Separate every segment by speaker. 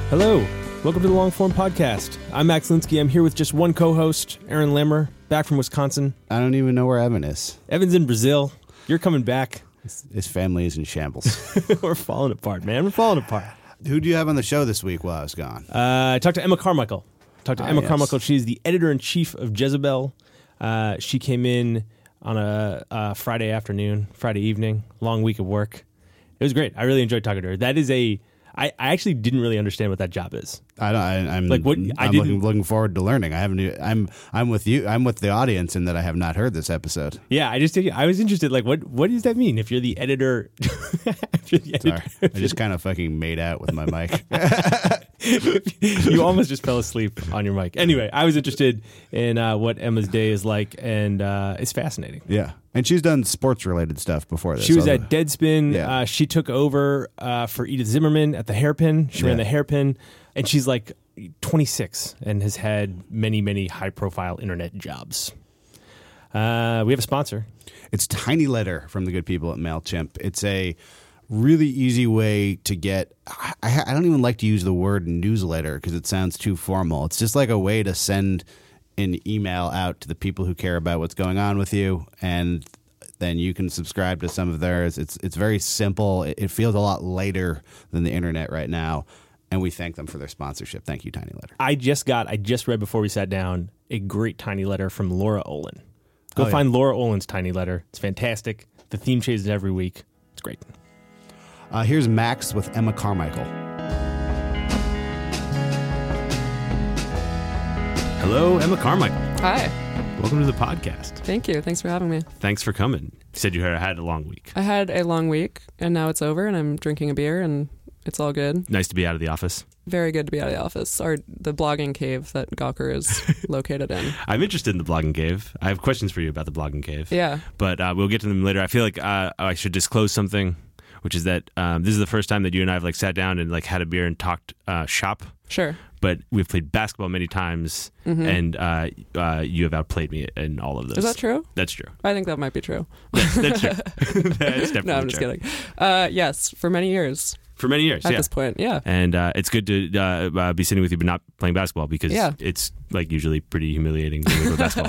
Speaker 1: Hello, welcome to the Long Form Podcast. I'm Max Linsky. I'm here with just one co-host, Aaron Lammer, back from Wisconsin.
Speaker 2: I don't even know where Evan is.
Speaker 1: Evan's in Brazil. You're coming back.
Speaker 2: His family is in shambles.
Speaker 1: We're falling apart, man. We're falling apart.
Speaker 2: Who do you have on the show this week while I was gone?
Speaker 1: I talked to Emma Carmichael.
Speaker 2: Yes.
Speaker 1: Carmichael. She's the editor-in-chief of Jezebel. She came in on a Friday evening, long week of work. It was great. I really enjoyed talking to her. That is I actually didn't really understand what that job is.
Speaker 2: I'm looking forward to learning. I'm with you. I'm with the audience in that I have not heard this episode.
Speaker 1: Yeah, I was interested. Like, what does that mean? If you're the editor,
Speaker 2: Sorry, I just kind of fucking made out with my mic.
Speaker 1: You almost just fell asleep on your mic. Anyway, I was interested in what Emma's day is like, and it's fascinating.
Speaker 2: Yeah, and she's done sports-related stuff before this.
Speaker 1: She was at Deadspin.
Speaker 2: Yeah.
Speaker 1: She took over for Edith Zimmerman at the Hairpin. She ran the Hairpin, and she's like 26 and has had many, many high-profile internet jobs. We have a sponsor.
Speaker 2: It's Tiny Letter from the good people at MailChimp. It's a really easy way to get, I don't even like to use the word newsletter because it sounds too formal. It's just like a way to send an email out to the people who care about what's going on with you, and then you can subscribe to some of theirs. It's very simple. It feels a lot lighter than the internet right now, and we thank them for their sponsorship. Thank you, Tiny Letter.
Speaker 1: I just read before we sat down a great Tiny Letter from Laura Olin. Go find Laura Olin's Tiny Letter. It's fantastic. The theme changes every week. It's great.
Speaker 2: Here's Max with Emma Carmichael.
Speaker 1: Hello, Emma Carmichael.
Speaker 3: Hi.
Speaker 1: Welcome to the podcast.
Speaker 3: Thank you. Thanks for having me.
Speaker 1: Thanks for coming. You said you had a long week.
Speaker 3: I had a long week, and now it's over, and I'm drinking a beer, and it's all good.
Speaker 1: Nice to be out of the office.
Speaker 3: Very good to be out of the office, or the blogging cave that Gawker is located in.
Speaker 1: I'm interested in the blogging cave. I have questions for you about the blogging cave.
Speaker 3: Yeah.
Speaker 1: But we'll get to them later. I feel like I should disclose something, which is that this is the first time that you and I have sat down and had a beer and talked shop.
Speaker 3: Sure.
Speaker 1: But we've played basketball many times, and you have outplayed me in all of this.
Speaker 3: Is that true?
Speaker 1: That's true.
Speaker 3: I think that might be true.
Speaker 1: That's true. That's definitely
Speaker 3: No, I'm just
Speaker 1: true.
Speaker 3: kidding. Yes, for many years.
Speaker 1: For many years,
Speaker 3: At this point, yeah.
Speaker 1: And it's good to be sitting with you but not playing basketball because it's usually pretty humiliating when we play basketball.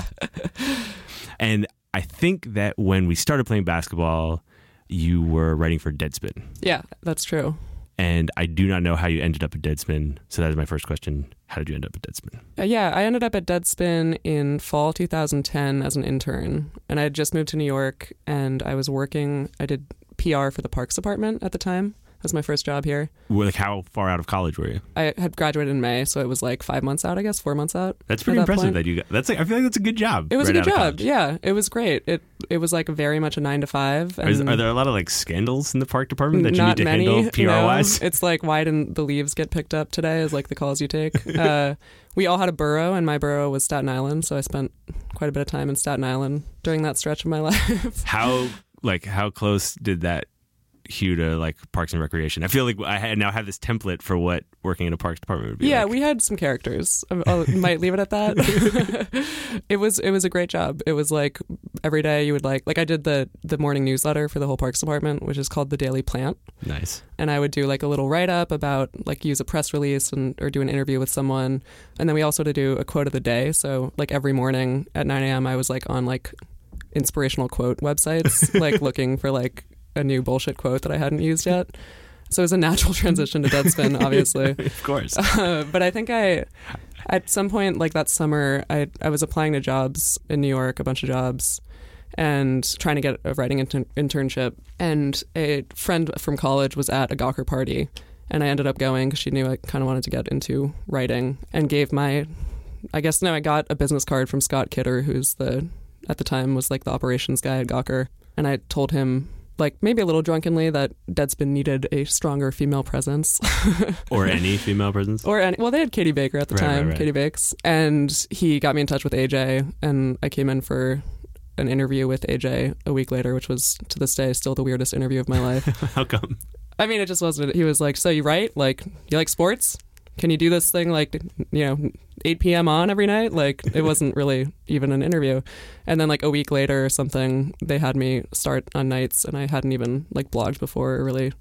Speaker 1: And I think that when we started playing basketball, you were writing for Deadspin.
Speaker 3: Yeah, that's true.
Speaker 1: And I do not know how you ended up at Deadspin. So that is my first question. How did you end up at Deadspin?
Speaker 3: Yeah, I ended up at Deadspin in fall 2010 as an intern. And I had just moved to New York, and I did PR for the Parks Department at the time. That was my first job here.
Speaker 1: How far out of college were you?
Speaker 3: I had graduated in May, so it was 5 months out, I guess, 4 months out.
Speaker 1: That's pretty impressive that you got. I feel like that's a good job.
Speaker 3: It was a good job. Yeah, it was great. It was very much a 9 to 5. And
Speaker 1: are there a lot of scandals in the park department that you
Speaker 3: not
Speaker 1: need to
Speaker 3: many,
Speaker 1: handle PR-wise?
Speaker 3: It's why didn't the leaves get picked up today is the calls you take. We all had a borough, and my borough was Staten Island, so I spent quite a bit of time in Staten Island during that stretch of my life.
Speaker 1: How close did that hew to Parks and Recreation? I feel like I now have this template for what working in a Parks department would be.
Speaker 3: Yeah, we had some characters. I might leave it at that. It was a great job. It was every day you would I did the morning newsletter for the whole Parks department, which is called The Daily Plant.
Speaker 1: Nice. And
Speaker 3: I would do a little write up about use a press release or do an interview with someone, and then we also had to do a quote of the day. So every morning at 9 a.m. I was on inspirational quote websites looking for a new bullshit quote that I hadn't used yet. So it was a natural transition to Deadspin, obviously.
Speaker 1: Of course.
Speaker 3: But I think at some point that summer, I was applying to jobs in New York, a bunch of jobs, and trying to get a writing internship. And a friend from college was at a Gawker party, and I ended up going because she knew I kind of wanted to get into writing, and I got a business card from Scott Kidder, who's at the time was the operations guy at Gawker. And I told him, maybe a little drunkenly, that Deadspin needed a stronger female presence.
Speaker 1: Or any female presence?
Speaker 3: Well, they had Katie Baker at the time,
Speaker 1: right.
Speaker 3: Katie Bakes. And he got me in touch with AJ, and I came in for an interview with AJ a week later, which was, to this day, still the weirdest interview of my life.
Speaker 1: How come?
Speaker 3: I mean, it just wasn't. He was so you write? You like sports? Can you do this thing 8 p.m. on every night? It wasn't really even an interview. And then a week later or something, they had me start on nights, and I hadn't even blogged before or really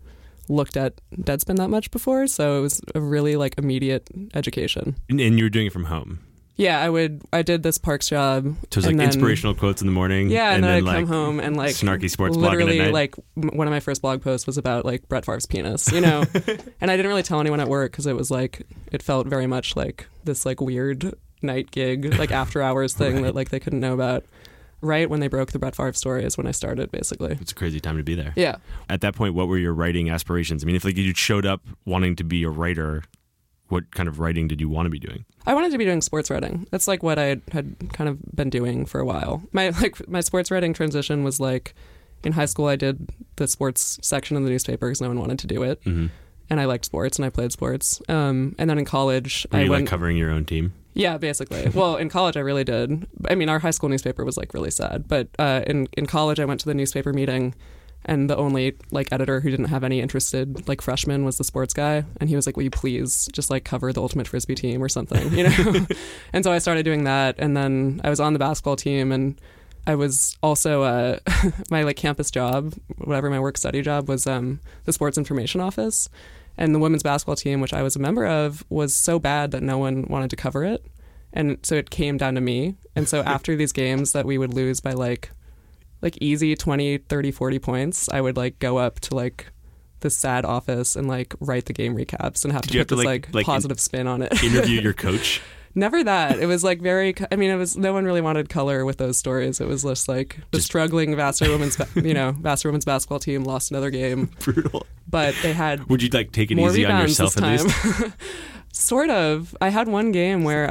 Speaker 3: looked at Deadspin that much before, so it was a really like immediate education.
Speaker 1: And you were doing it from home.
Speaker 3: Yeah, I did this Parks job.
Speaker 1: So it was like inspirational quotes in the morning.
Speaker 3: Yeah, and then I'd
Speaker 1: like
Speaker 3: come home and like
Speaker 1: snarky sports
Speaker 3: literally
Speaker 1: blogging at night.
Speaker 3: like one of my first blog posts was about like Brett Favre's penis, you know. And I didn't really tell anyone at work because it was like it felt very much like this like weird night gig, like after hours thing that like they couldn't know about. Right when they broke the Brett Favre story is when I started, basically.
Speaker 1: It's a crazy time to be there.
Speaker 3: Yeah.
Speaker 1: At that point, what were your writing aspirations? I mean, if like you showed up wanting to be a writer, what kind of writing did you want to be doing?
Speaker 3: I wanted to be doing sports writing. That's like what I had kind of been doing for a while. My sports writing transition was like in high school I did the sports section in the newspaper because no one wanted to do it. Mm-hmm. And I liked sports and I played sports. And then in college
Speaker 1: were you like covering your own team?
Speaker 3: Yeah, basically. Well, in college I really did. I mean, our high school newspaper was like really sad. But in college I went to the newspaper meeting and the only like editor who didn't have any interested like freshmen was the sports guy, and he was like, "Will you please just like cover the ultimate frisbee team or something?" You know. And so I started doing that, and then I was on the basketball team, and I was also my like campus job, whatever my work study job was, the sports information office, and the women's basketball team, which I was a member of, was so bad that no one wanted to cover it, and so it came down to me. And so after these games that we would lose by like easy 20, 30, 40 points, I would like go up to like the sad office and like write the game recaps and have to put this like positive spin on it.
Speaker 1: Interview your coach?
Speaker 3: Never that. It was like it was, no one really wanted color with those stories. It was just like the struggling Vassar women's basketball team lost another game.
Speaker 1: Brutal.
Speaker 3: But they had
Speaker 1: Would you like take it
Speaker 3: more
Speaker 1: easy on yourself at least?
Speaker 3: Sort of. I had one game where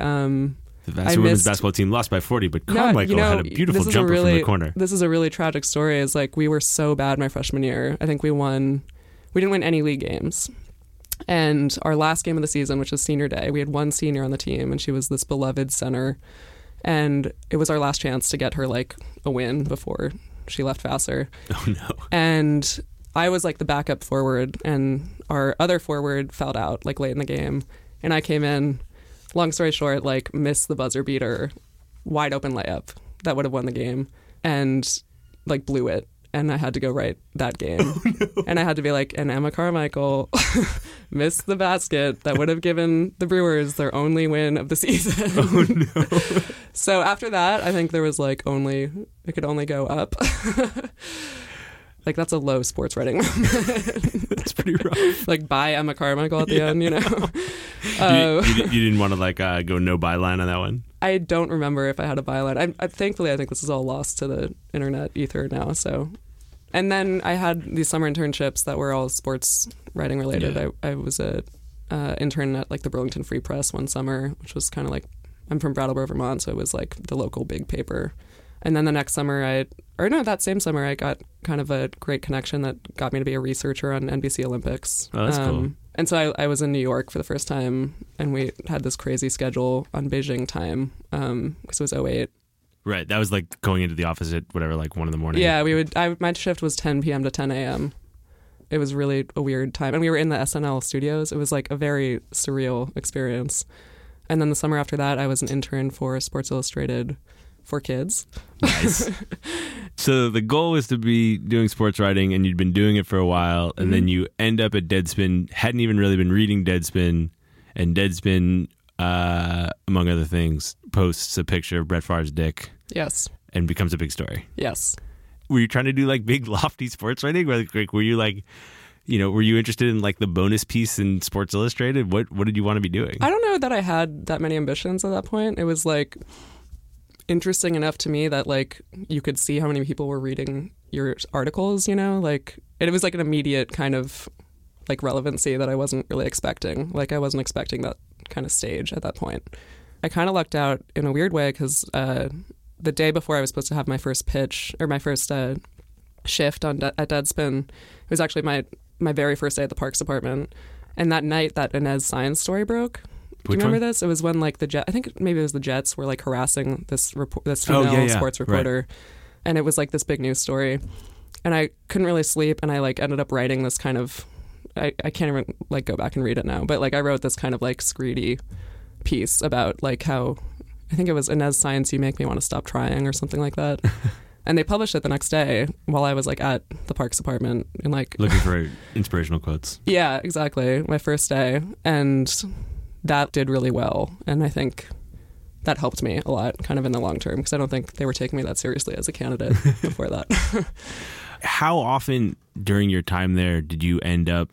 Speaker 1: the Vassar women's basketball team lost by 40, but Carmichael had a beautiful jumper from the corner.
Speaker 3: This is a really tragic story. Is like we were so bad my freshman year. I think we didn't win any league games. And our last game of the season, which was senior day, we had one senior on the team, and she was this beloved center. And it was our last chance to get her like a win before she left Vassar.
Speaker 1: Oh no!
Speaker 3: And I was like the backup forward, and our other forward fouled out like late in the game, and I came in. Long story short, like missed the buzzer beater, wide open layup that would have won the game, and like blew it. And I had to go write that game. Oh, no. And I had to be like, and Emma Carmichael missed the basket that would have given the Brewers their only win of the season.
Speaker 1: Oh no.
Speaker 3: So after that, I think there was like it could only go up. Like, that's a low sports writing moment.
Speaker 1: That's pretty rough.
Speaker 3: Like, bye Emma Carmichael at the end, you know?
Speaker 1: You didn't want to, like, go no byline on that one?
Speaker 3: I don't remember if I had a byline. Thankfully, I think this is all lost to the internet ether now, so... And then I had these summer internships that were all sports writing related. Yeah. I was an intern at, like, the Burlington Free Press one summer, which was kind of like... I'm from Brattleboro, Vermont, so it was, like, the local big paper. And then the next summer that same summer I got kind of a great connection that got me to be a researcher on NBC Olympics.
Speaker 1: Oh, that's cool.
Speaker 3: And so I was in New York for the first time, and we had this crazy schedule on Beijing time because it was 2008.
Speaker 1: Right. That was like going into the office at whatever, like 1 a.m.
Speaker 3: Yeah, my shift was 10 p.m. to 10 a.m. It was really a weird time. And we were in the SNL studios. It was like a very surreal experience. And then the summer after that, I was an intern for Sports Illustrated for kids.
Speaker 1: Nice. So the goal was to be doing sports writing, and you'd been doing it for a while, and then you end up at Deadspin, hadn't even really been reading Deadspin, and Deadspin, among other things, posts a picture of Brett Favre's dick.
Speaker 3: Yes.
Speaker 1: And becomes a big story.
Speaker 3: Yes.
Speaker 1: Were you trying to do like big lofty sports writing? Like, were you like, were you interested in like the bonus piece in Sports Illustrated? What did you want to be doing?
Speaker 3: I don't know that I had that many ambitions at that point. It was like interesting enough to me that like you could see how many people were reading your articles, like it was like an immediate kind of like relevancy that I wasn't really expecting. Like I wasn't expecting that kind of stage at that point. I kind of lucked out in a weird way because the day before I was supposed to have my first pitch or my first shift at Deadspin, it was actually my very first day at the Parks Department. And that night that Inez Science story broke. Do you remember this? It was when like I think maybe it was the Jets were like harassing this female sports reporter, right. And it was like this big news story, and I couldn't really sleep, and I like ended up writing this kind of I can't even like go back and read it now, but like I wrote this kind of like screedy piece about like how I think it was Inez Science, you make me want to stop trying or something like that. And they published it the next day while I was like at the Parks Department and like
Speaker 1: looking for inspirational quotes.
Speaker 3: Yeah, exactly. My first day. And that did really well. And I think that helped me a lot kind of in the long term because I don't think they were taking me that seriously as a candidate before that.
Speaker 1: How often during your time there did you end up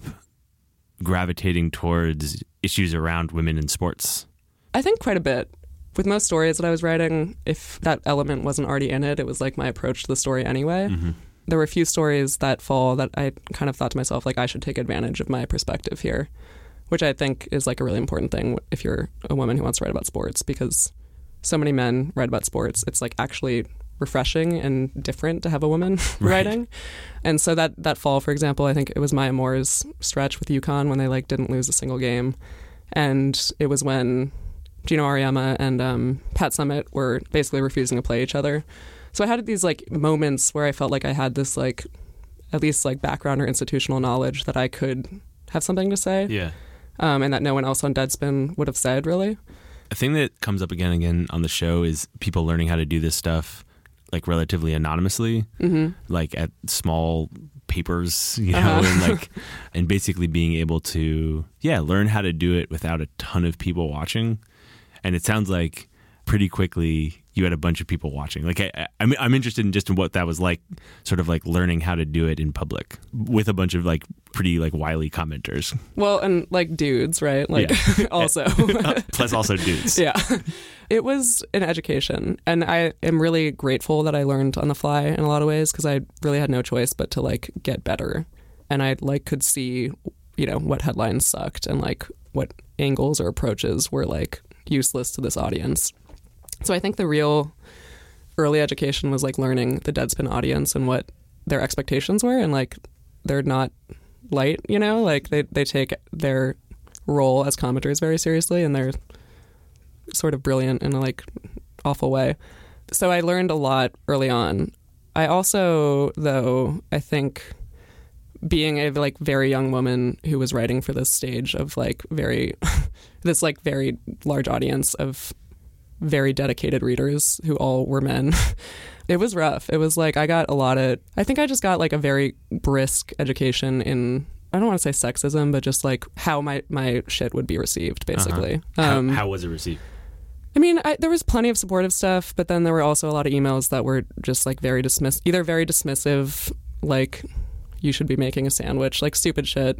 Speaker 1: gravitating towards issues around women in sports?
Speaker 3: I think quite a bit. With most stories that I was writing, if that element wasn't already in it, it was like my approach to the story anyway.
Speaker 1: Mm-hmm.
Speaker 3: There were a few stories that fall that I kind of thought to myself, like, I should take advantage of my perspective here, which I think is like a really important thing if you're a woman who wants to write about sports, because so many men write about sports. It's like actually refreshing and different to have a woman writing. And so that fall, for example, I think it was Maya Moore's stretch with UConn when they like didn't lose a single game. And it was when Gino Auriemma and Pat Summitt were basically refusing to play each other. So I had these like moments where I felt like I had this like at least like background or institutional knowledge that I could have something to say.
Speaker 1: Yeah.
Speaker 3: And that no one else on Deadspin would have said, really.
Speaker 1: A thing that comes up again and again on the show is people learning how to do this stuff like relatively anonymously, like at small papers, you know, and like, and basically being able to, learn how to do it without a ton of people watching. And it sounds like pretty quickly you had a bunch of people watching. Like, I'm interested in just in what that was like, sort of like learning how to do it in public with a bunch of like pretty like wily commenters.
Speaker 3: Well, and like dudes, right? Like also.
Speaker 1: Plus also dudes.
Speaker 3: Yeah. It was an education. And I am really grateful that I learned on the fly in a lot of ways because I really had no choice but to like get better. And I like could see, you know, what headlines sucked and like what angles or approaches were like useless to this audience. So I think the real early education was like learning the Deadspin audience and what their expectations were, and like they're not light, you know, like they take their role as commenters very seriously and they're sort of brilliant in a like awful way. So I learned a lot early on. I also, though, I think being a like very young woman who was writing for this stage of like very this like very large audience of very dedicated readers who all were men. It was rough. It was like I think I just got like a very brisk education in, I don't want to say sexism, but just like how my shit would be received, basically.
Speaker 1: How was it received?
Speaker 3: I mean, there was plenty of supportive stuff, but then there were also a lot of emails that were just like very dismissive, like you should be making a sandwich, like stupid shit,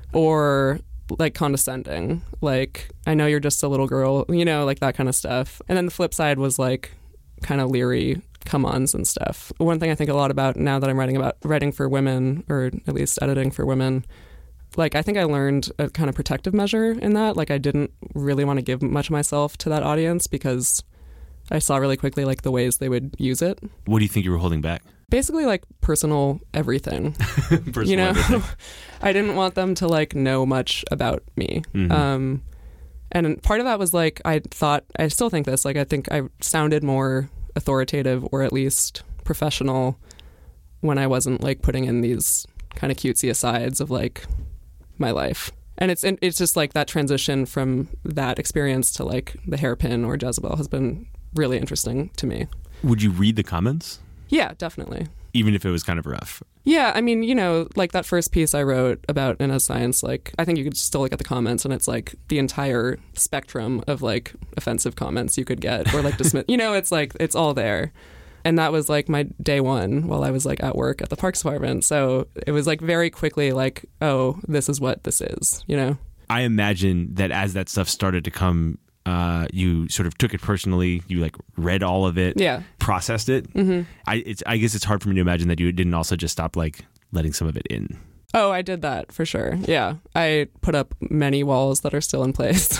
Speaker 3: or like condescending, like I know you're just a little girl, you know, like that kind of stuff. And then the flip side was like kind of leery come-ons and stuff. One thing I think a lot about now that I'm writing for women, or at least editing for women, like I think I learned a kind of protective measure in that. Like I didn't really want to give much of myself to that audience because I saw really quickly like the ways they would use it.
Speaker 1: What do you think you were holding back?
Speaker 3: Basically like personal everything.
Speaker 1: Personal
Speaker 3: you know,
Speaker 1: everything.
Speaker 3: I didn't want them to like know much about me.
Speaker 1: Mm-hmm.
Speaker 3: And part of that was like, I still think this, like I think I sounded more authoritative or at least professional when I wasn't like putting in these kind of cutesy asides of like my life. And it's just like that transition from that experience to like the Hairpin or Jezebel has been really interesting to me.
Speaker 1: Would you read the comments?
Speaker 3: Yeah, definitely.
Speaker 1: Even if it was kind of rough?
Speaker 3: Yeah, I mean, you know, like that first piece I wrote about In As Science, like I think you could still look at the comments and it's like the entire spectrum of like offensive comments you could get or like dismiss. You know, it's like it's all there. And that was like my day one while I was like at work at the Parks Department. So it was like very quickly like, oh, this is what this is, you know?
Speaker 1: I imagine that as that stuff started to come, you sort of took it personally. You like read all of it, processed it. Mm-hmm. I guess it's hard for me to imagine that you didn't also just stop like letting some of it in.
Speaker 3: Oh, I did that for sure. Yeah, I put up many walls that are still in place,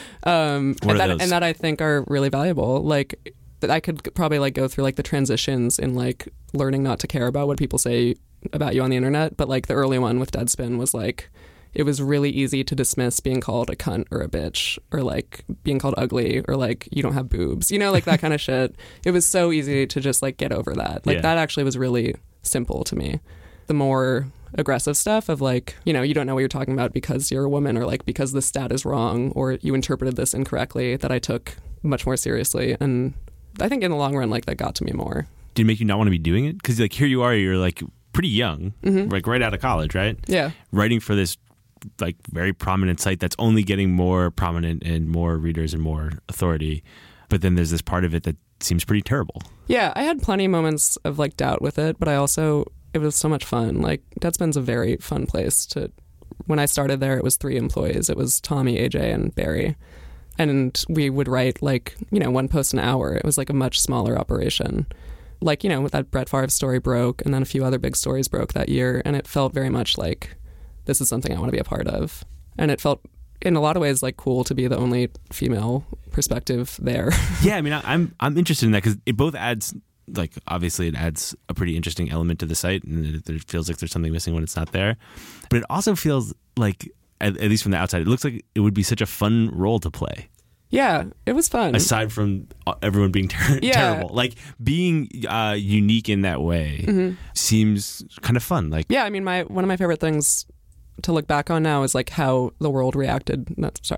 Speaker 3: and that I think are really valuable. Like I could probably like go through like the transitions in like learning not to care about what people say about you on the internet, but like the early one with Deadspin was like, it was really easy to dismiss being called a cunt or a bitch or like being called ugly or like you don't have boobs, you know, like that kind of shit. It was so easy to just like get over that. Like that actually was really simple to me. The more aggressive stuff of like, you know, you don't know what you're talking about because you're a woman or like because the stat is wrong or you interpreted this incorrectly, that I took much more seriously. And I think in the long run, like that got to me more.
Speaker 1: did it make you not want to be doing it? Because like here you are, you're like pretty young, like right out of college, right?
Speaker 3: Yeah.
Speaker 1: Writing for this like very prominent site that's only getting more prominent and more readers and more authority. But then there's this part of it that seems pretty terrible.
Speaker 3: Yeah, I had plenty of moments of like doubt with it, but it was so much fun. Like Deadspin's a very fun place to. When I started there, it was 3 employees. It was Tommy, AJ, and Barry. And we would write like, one post an hour. It was like a much smaller operation. Like, with that Brett Favre story broke, and then a few other big stories broke that year. And it felt very much like, this is something I want to be a part of. And it felt, in a lot of ways, like cool to be the only female perspective there.
Speaker 1: Yeah, I mean, I'm interested in that because it both adds, like, obviously it adds a pretty interesting element to the site, and it feels like there's something missing when it's not there. But it also feels like, at least from the outside, it looks like it would be such a fun role to play.
Speaker 3: Yeah, it was fun.
Speaker 1: Aside from everyone being terrible. Like, being unique in that way seems kind of fun. Like,
Speaker 3: yeah, I mean, one of my favorite things to look back on now is like how the world reacted,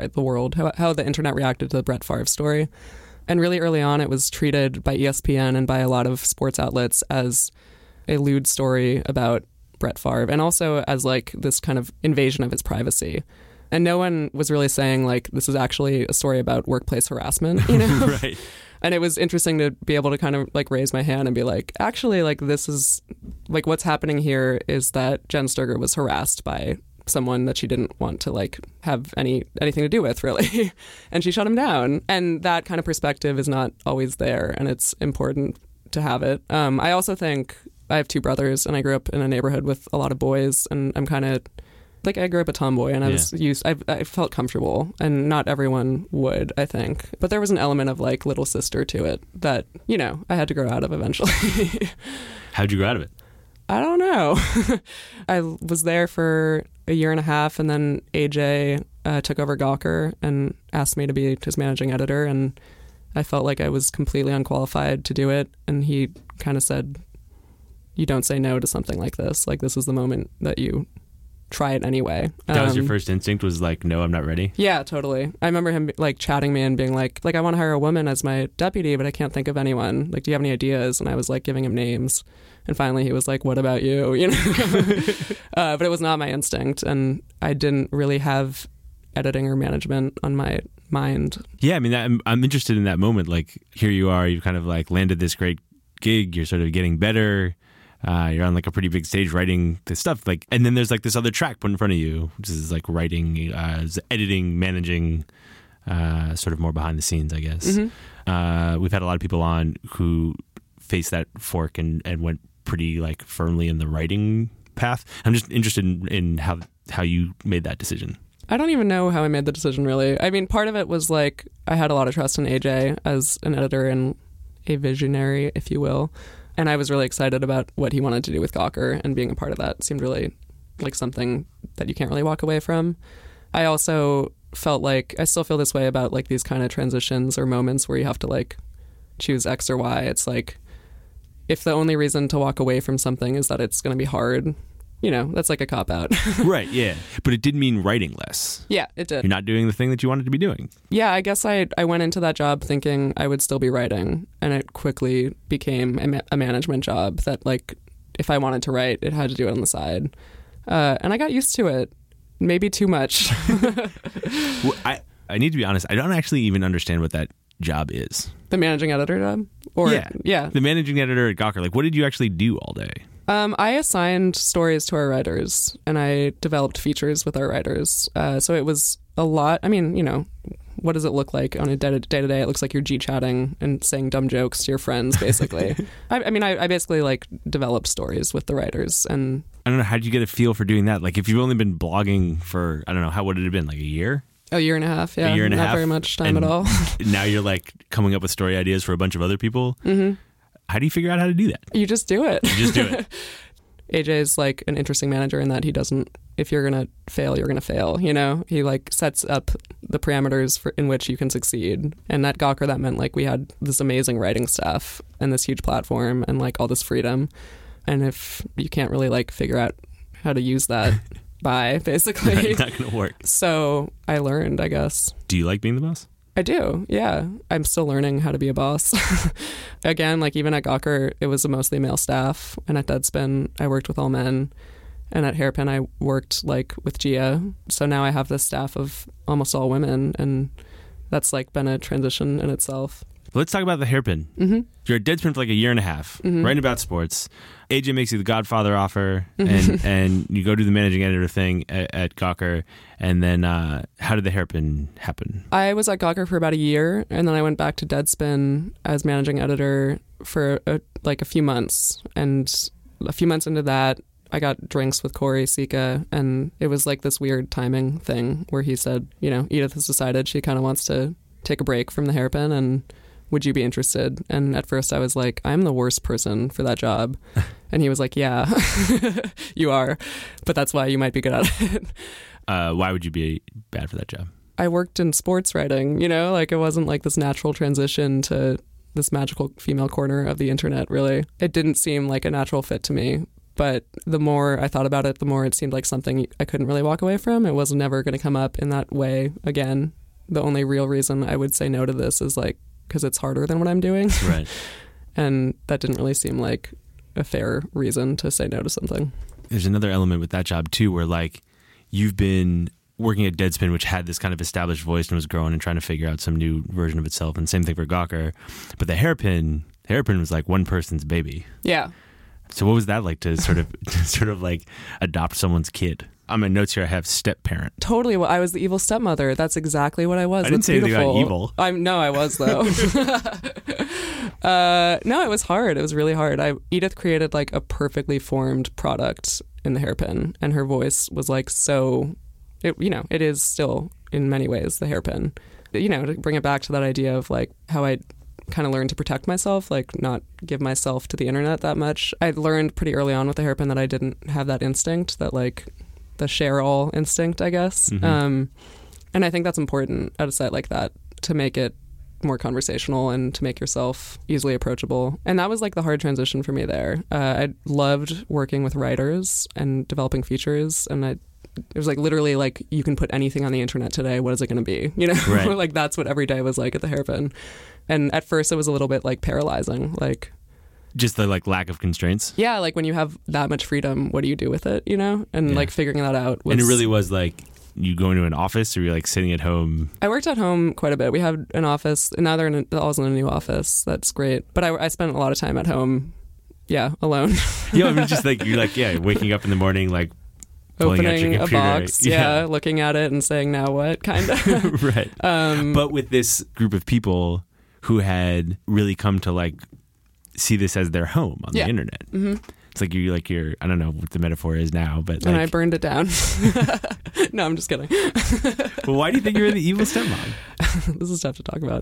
Speaker 3: how the internet reacted to the Brett Favre story. And really early on, it was treated by ESPN and by a lot of sports outlets as a lewd story about Brett Favre, and also as like this kind of invasion of his privacy. And no one was really saying like, this is actually a story about workplace harassment,
Speaker 1: Right.
Speaker 3: And it was interesting to be able to kind of like raise my hand and be like, actually, like this is like what's happening here is that Jen Sturger was harassed by someone that she didn't want to like have anything to do with, really. And she shut him down. And that kind of perspective is not always there, and it's important to have it. I also think I have 2 brothers, and I grew up in a neighborhood with a lot of boys, and I'm kind of like, I grew up a tomboy, and I felt comfortable, and not everyone would, I think. But there was an element of like little sister to it that, I had to grow out of eventually.
Speaker 1: How'd you grow out of it?
Speaker 3: I don't know. I was there for a year and a half, and then AJ took over Gawker and asked me to be his managing editor, and I felt like I was completely unqualified to do it. And he kind of said, you don't say no to something like this. Like, this is the moment that you try it anyway.
Speaker 1: That was your first instinct, was like, no, I'm not ready?
Speaker 3: Yeah, totally. I remember him like chatting me and being like, I want to hire a woman as my deputy, but I can't think of anyone. Like, do you have any ideas? And I was like giving him names. And finally he was like, what about you? But it was not my instinct. And I didn't really have editing or management on my mind.
Speaker 1: Yeah, I mean, I'm interested in that moment. Like, here you are, you've kind of like landed this great gig, you're sort of getting better. You're on like a pretty big stage writing this stuff, like, and then there's like this other track put in front of you, which is like writing, editing, managing, sort of more behind the scenes, I guess. Mm-hmm. We've had a lot of people on who faced that fork and went pretty like firmly in the writing path. I'm just interested in how you made that decision.
Speaker 3: I don't even know how I made the decision, really. I mean, part of it was like I had a lot of trust in AJ as an editor and a visionary, if you will. And I was really excited about what he wanted to do with Gawker, and being a part of that seemed really like something that you can't really walk away from. I also felt like, I still feel this way about like these kind of transitions or moments where you have to like choose X or Y. It's like, if the only reason to walk away from something is that it's going to be hard, that's like a cop-out.
Speaker 1: Right, yeah. But it did mean writing less.
Speaker 3: Yeah, it did.
Speaker 1: You're not doing the thing that you wanted to be doing.
Speaker 3: Yeah, I guess I went into that job thinking I would still be writing, and it quickly became a management job that, like, if I wanted to write, it had to do it on the side. And I got used to it. Maybe too much.
Speaker 1: Well, I need to be honest, I don't actually even understand what that job is.
Speaker 3: The managing editor job? Yeah.
Speaker 1: The managing editor at Gawker. Like, what did you actually do all day?
Speaker 3: I assigned stories to our writers, and I developed features with our writers. So it was a lot. I mean, what does it look like on a day-to-day? It looks like you're G-chatting and saying dumb jokes to your friends, basically. I basically, like, developed stories with the writers. And
Speaker 1: I don't know, how did you get a feel for doing that? Like, if you've only been blogging for, I don't know, how would it have been, like a year?
Speaker 3: A year and a half, yeah.
Speaker 1: A year and a half.
Speaker 3: Not very much time at all.
Speaker 1: Now you're, like, coming up with story ideas for a bunch of other people?
Speaker 3: Mm-hmm.
Speaker 1: How do you figure out how to do that?
Speaker 3: You just do it.
Speaker 1: You just do it.
Speaker 3: AJ is like an interesting manager in that he doesn't, if you're going to fail, you're going to fail, He like sets up the parameters in which you can succeed. And at Gawker, that meant like we had this amazing writing staff and this huge platform and like all this freedom. And if you can't really like figure out how to use that, bye, basically.
Speaker 1: Right, not going to work.
Speaker 3: So I learned, I guess.
Speaker 1: Do you like being the boss?
Speaker 3: I do, yeah. I'm still learning how to be a boss. Again, like even at Gawker, it was a mostly male staff, and at Deadspin, I worked with all men, and at Hairpin, I worked like with Gia. So now I have this staff of almost all women, and that's like been a transition in itself.
Speaker 1: Let's talk about the Hairpin.
Speaker 3: Mm-hmm.
Speaker 1: You're at Deadspin for like a year and a half, writing about sports. AJ makes you the Godfather offer, and you go do the managing editor thing at Gawker. And then how did the Hairpin happen?
Speaker 3: I was at Gawker for about a year, and then I went back to Deadspin as managing editor for a few months. And a few months into that, I got drinks with Corey Sika, and it was like this weird timing thing where he said, you know, Edith has decided she kind of wants to take a break from the Hairpin, and would you be interested? And at first I was like, I'm the worst person for that job. And he was like, yeah, you are, but that's why you might be good at it.
Speaker 1: Why would you be bad for that job?
Speaker 3: I worked in sports writing, you know, like it wasn't like this natural transition to this magical female corner of the internet, really. It didn't seem like a natural fit to me. But the more I thought about it, the more it seemed like something I couldn't really walk away from. It was never going to come up in that way again. The only real reason I would say no to this is like, because it's harder than what I'm doing.
Speaker 1: Right.
Speaker 3: And that didn't really seem like a fair reason to say no to something.
Speaker 1: There's another element with that job too, where like you've been working at Deadspin, which had this kind of established voice and was growing and trying to figure out some new version of itself. And same thing for Gawker. But the Hairpin was like one person's baby.
Speaker 3: Yeah.
Speaker 1: So what was that like to sort of like adopt someone's kid? On my notes here, I have step parent.
Speaker 3: Totally. Well, I was the evil stepmother. That's exactly what I was.
Speaker 1: I didn't say anything about evil.
Speaker 3: No, I was though. No, it was hard. It was really hard. Edith created like a perfectly formed product in the Hairpin, and her voice was like it is still in many ways the Hairpin. You know, to bring it back to that idea of like how I kind of learned to protect myself, like not give myself to the internet that much. I learned pretty early on with the Hairpin that I didn't have that instinct, that like the share all instinct, I guess.
Speaker 1: Mm-hmm.
Speaker 3: And I think that's important at a site like that to make it more conversational and to make yourself easily approachable. And that was like the hard transition for me there. I loved working with writers and developing features, and it was like literally like you can put anything on the internet today. What is it going to be? You know,
Speaker 1: right.
Speaker 3: Like that's what every day was like at the Hairpin. And at first it was a little bit like paralyzing, like
Speaker 1: just the like lack of constraints.
Speaker 3: Yeah, like when you have that much freedom, what do you do with it? You know, and like figuring that out.
Speaker 1: And it really was like you go into an office, or you're like sitting at home.
Speaker 3: I worked at home quite a bit. We had an office, and now they're also in a new office. That's great. But I spent a lot of time at home. Yeah, alone.
Speaker 1: Yeah, I mean, just like you're like waking up in the morning, like pulling out your
Speaker 3: opening
Speaker 1: computer,
Speaker 3: a box, looking at it and saying, now what, kind of.
Speaker 1: Right. But with this group of people who had really come to like see this as their home on the internet. Mm-hmm. It's like you're I don't know what the metaphor is now, but like,
Speaker 3: and I burned it down. No, I'm just kidding.
Speaker 1: Well, why do you think you're the evil stepmom?
Speaker 3: This is tough to talk about.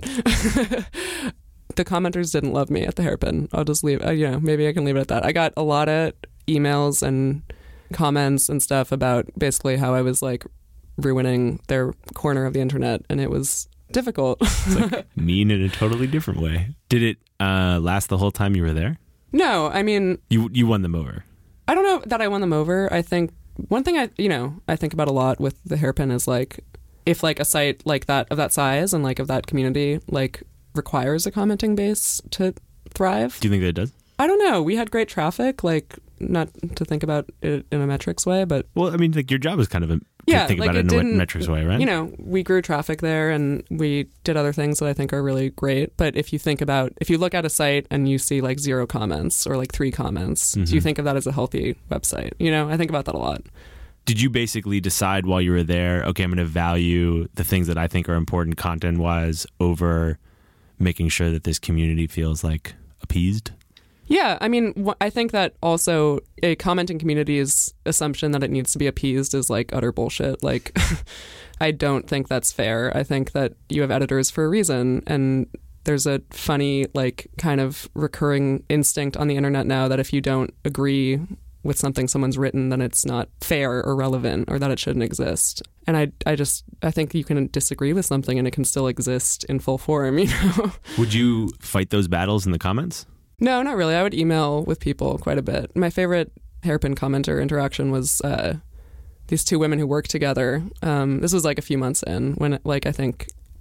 Speaker 3: The commenters didn't love me at the Hairpin. I'll just leave, maybe I can leave it at that. I got a lot of emails and comments and stuff about basically how I was like ruining their corner of the internet, and it was difficult.
Speaker 1: It's like mean in a totally different way. Did it last the whole time you were there?
Speaker 3: No, I mean,
Speaker 1: you won them over.
Speaker 3: I don't know that I won them over. I think one thing I think about a lot with the Hairpin is like if like a site like that of that size and like of that community like requires a commenting base to thrive.
Speaker 1: Do you think that it does?
Speaker 3: I don't know. We had great traffic, like not to think about it in a metrics way, but
Speaker 1: well, I mean, like your job is kind of to think
Speaker 3: like
Speaker 1: about it in a metrics way, right?
Speaker 3: You know, we grew traffic there and we did other things that I think are really great. But if you look at a site and you see like 0 comments or like 3 comments, do you think of that as a healthy website? You know, I think about that a lot.
Speaker 1: Did you basically decide while you were there, okay, I'm going to value the things that I think are important content-wise over making sure that this community feels like appeased?
Speaker 3: Yeah, I mean, I think that also a commenting community's assumption that it needs to be appeased is like utter bullshit. Like, I don't think that's fair. I think that you have editors for a reason, and there's a funny, like, kind of recurring instinct on the internet now that if you don't agree with something someone's written, then it's not fair or relevant or that it shouldn't exist. And I think you can disagree with something and it can still exist in full form, you know?
Speaker 1: Would you fight those battles in the comments?
Speaker 3: No, not really. I would email with people quite a bit. My favorite Hairpin commenter interaction was these 2 women who worked together. This was like a few months in when, like, I think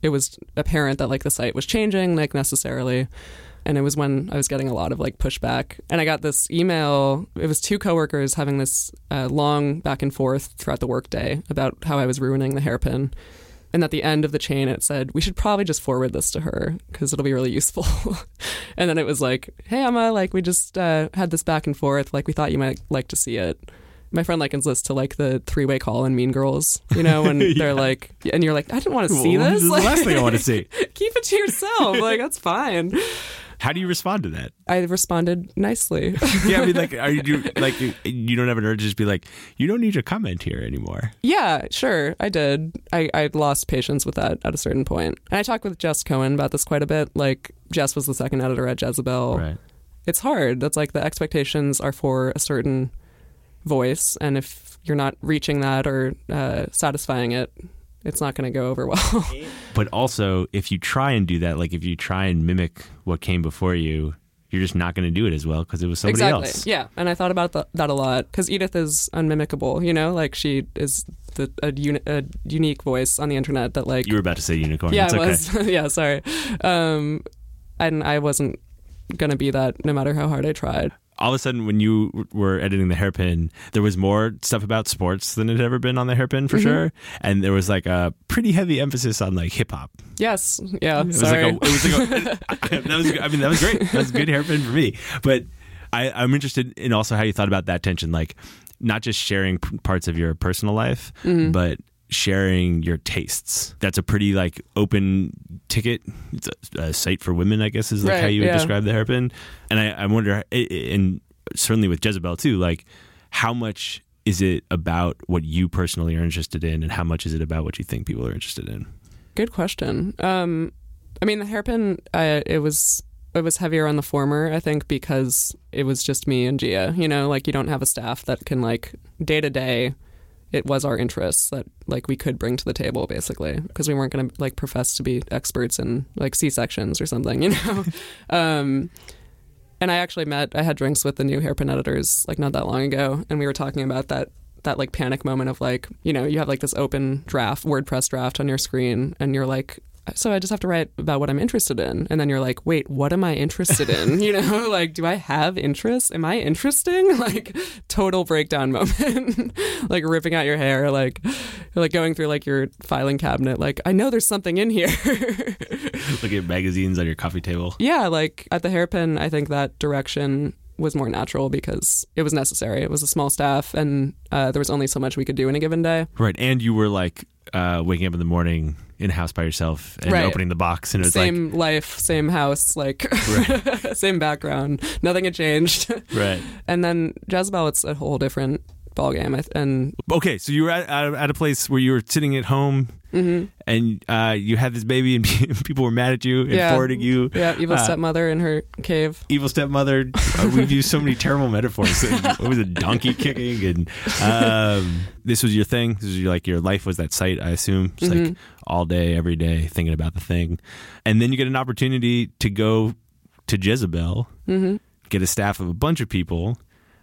Speaker 3: it was apparent that like the site was changing like necessarily. And it was when I was getting a lot of like pushback. And I got this email. It was two coworkers having this long back and forth throughout the workday about how I was ruining the hairpin. And at the end of the chain, it said, we should probably just forward this to her because it'll be really useful. And then it was like, hey, Emma, like we just had this back and forth. Like we thought you might like to see it. My friend likens this to like the 3-way call in Mean Girls, you know, when they're like, and you're like, I didn't want to see this.
Speaker 1: This is the last thing I want to see.
Speaker 3: Keep it to yourself. Like, that's fine.
Speaker 1: How do you respond to that?
Speaker 3: I responded nicely.
Speaker 1: Yeah, I mean, like, are you like you don't have an urge to just be like, you don't need to comment here anymore?
Speaker 3: Yeah, sure, I did. I lost patience with that at a certain point. And I talked with Jess Cohen about this quite a bit. Like, Jess was the second editor at Jezebel.
Speaker 1: Right.
Speaker 3: It's hard. That's like the expectations are for a certain voice, and if you're not reaching that or satisfying it, it's not going to go over well.
Speaker 1: But also, if you try and do that, like if you try and mimic what came before you, you're just not going to do it as well because it was somebody else.
Speaker 3: Yeah, and I thought about that a lot because Edith is unmimicable, you know? Like she is a unique voice on the internet that like...
Speaker 1: You were about to say unicorn.
Speaker 3: Yeah,
Speaker 1: it's
Speaker 3: I
Speaker 1: okay.
Speaker 3: was. Yeah, sorry. And I wasn't going to be that no matter how hard I tried.
Speaker 1: All of a sudden, when you were editing the hairpin, there was more stuff about sports than it had ever been on the hairpin, for sure. And there was like a pretty heavy emphasis on like hip hop.
Speaker 3: Yes. Yeah.
Speaker 1: It was
Speaker 3: sorry.
Speaker 1: that was great. That was a good hairpin for me. But I'm interested in also how you thought about that tension, like not just sharing parts of your personal life, but sharing your tastes. That's a pretty like open ticket. It's a site for women, I guess, is like how you would describe the hairpin. And I wonder, and certainly with Jezebel too, like how much is it about what you personally are interested in, and how much is it about what you think people are interested in?
Speaker 3: Good question. I mean, the hairpin, it was heavier on the former, I think, because it was just me and Gia. You know, like you don't have a staff that can like day to day. It was our interests that like we could bring to the table, basically, because we weren't going to like profess to be experts in like C-sections or something, you know. And I actually I had drinks with the new hairpin editors like not that long ago, and we were talking about that like panic moment of like, you know, you have like this open draft, WordPress draft on your screen, and you're like, so I just have to write about what I'm interested in. And then you're like, wait, what am I interested in? You know, like, do I have interests? Am I interesting? Like, total breakdown moment. Like, ripping out your hair, like, you're like going through like your filing cabinet. Like, I know there's something in here.
Speaker 1: Look at magazines on your coffee table.
Speaker 3: Yeah, like at the hairpin, I think that direction was more natural because it was necessary. It was a small staff, and there was only so much we could do in a given day.
Speaker 1: Right, and you were like waking up in the morning in a house by yourself and opening the box, and it was
Speaker 3: same life, same house, like same background. Nothing had changed.
Speaker 1: Right. And
Speaker 3: then Jezebel, it's a whole different ballgame. And
Speaker 1: okay, so you were at a place where you were sitting at home. And you had this baby, and people were mad at you and forwarding you.
Speaker 3: Yeah, evil stepmother in her cave.
Speaker 1: Evil stepmother. We've used so many terrible metaphors. What was it? Donkey kicking, and this was your thing. This was your life was that site. I assume, just like all day, every day, thinking about the thing, and then you get an opportunity to go to Jezebel, get a staff of a bunch of people.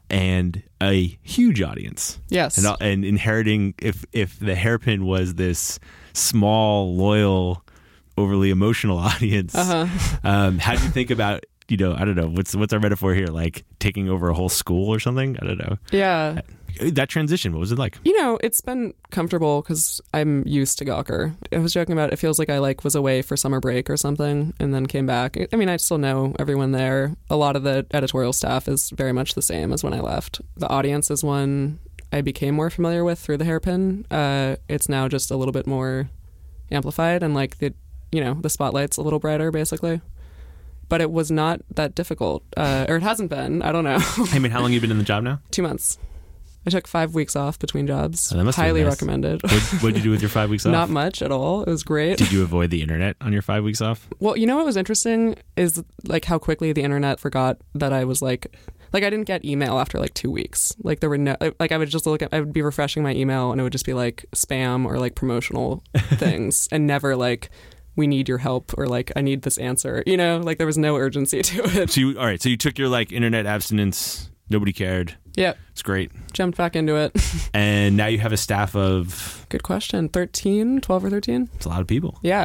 Speaker 1: And a huge audience.
Speaker 3: Yes.
Speaker 1: And inheriting, if the hairpin was this small, loyal, overly emotional audience, how do you think about, I don't know, what's our metaphor here? Like taking over a whole school or something? I don't know.
Speaker 3: Yeah.
Speaker 1: That transition, what was it like?
Speaker 3: It's been comfortable because I'm used to Gawker. I was joking about it feels like I was away for summer break or something and then came back. I mean, I still know everyone there. A lot of the editorial staff is very much the same as when I left. The audience is one I became more familiar with through the hairpin. It's now just a little bit more amplified and like the spotlight's a little brighter basically. But it was not that difficult. Or it hasn't been. I don't know.
Speaker 1: I mean, how long have you been in the job now?
Speaker 3: 2 months. I took 5 weeks off between jobs.
Speaker 1: Oh, that must
Speaker 3: Highly
Speaker 1: be nice.
Speaker 3: recommended.
Speaker 1: What did you do with your 5 weeks off?
Speaker 3: Not much at all. It was great.
Speaker 1: Did you avoid the internet on your 5 weeks off?
Speaker 3: Well, what was interesting is like how quickly the internet forgot that I was like I didn't get email after like 2 weeks. Like there were no, like I would just I would be refreshing my email and it would just be like spam or like promotional things and never like, we need your help or like, I need this answer, like there was no urgency to it.
Speaker 1: So you took your like internet abstinence. Nobody cared.
Speaker 3: Yeah.
Speaker 1: It's great.
Speaker 3: Jumped back into it.
Speaker 1: And now you have a staff of...
Speaker 3: Good question. 12 or 13?
Speaker 1: It's a lot of people.
Speaker 3: Yeah.